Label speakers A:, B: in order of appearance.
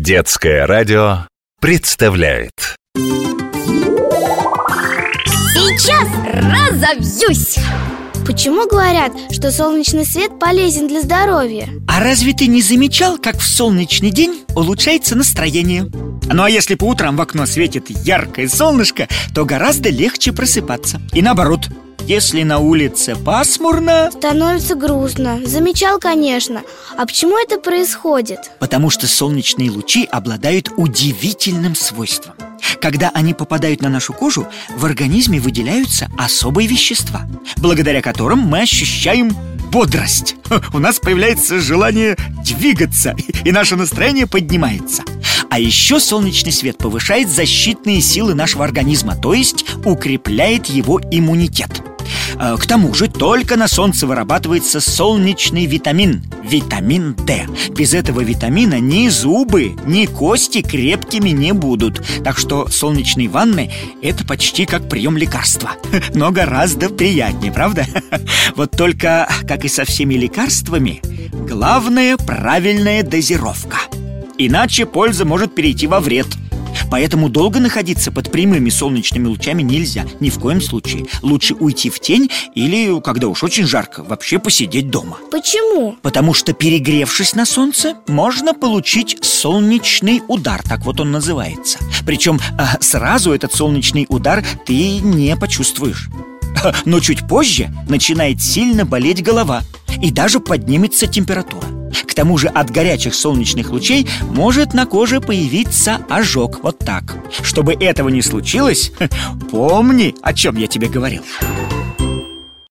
A: Детское радио представляет.
B: Сейчас разовьюсь!
C: Почему говорят, что солнечный свет полезен для здоровья?
D: А разве ты не замечал, как в солнечный день улучшается настроение? Ну а если по утрам в окно светит яркое солнышко, то гораздо легче просыпаться. И наоборот, если на улице пасмурно,
C: Становится грустно. Замечал, конечно. А почему это происходит?
D: потому что солнечные лучи обладают удивительным свойством. Когда они попадают на нашу кожу, в организме выделяются особые вещества, благодаря которым мы ощущаем бодрость. У нас появляется желание двигаться, и наше настроение поднимается. А еще солнечный свет повышает защитные силы нашего организма, то есть укрепляет его иммунитет. К тому же только на солнце вырабатывается солнечный витамин – витамин D. Без этого витамина ни зубы, ни кости крепкими не будут. Так что солнечные ванны – это почти как прием лекарства. Но гораздо приятнее, правда? Вот только, как и со всеми лекарствами, главное – правильная дозировка. Иначе польза может перейти во вред. Поэтому долго находиться под прямыми солнечными лучами нельзя, ни в коем случае. Лучше уйти в тень или, когда уж очень жарко, вообще посидеть дома.
C: Почему?
D: Потому что, перегревшись на солнце, можно получить солнечный удар, так вот он называется. Причем сразу этот солнечный удар ты не почувствуешь. Но чуть позже начинает сильно болеть голова, и даже поднимется температура. К тому же от горячих солнечных лучей может на коже появиться ожог, вот так. Чтобы этого не случилось, помни, о чем я тебе говорил.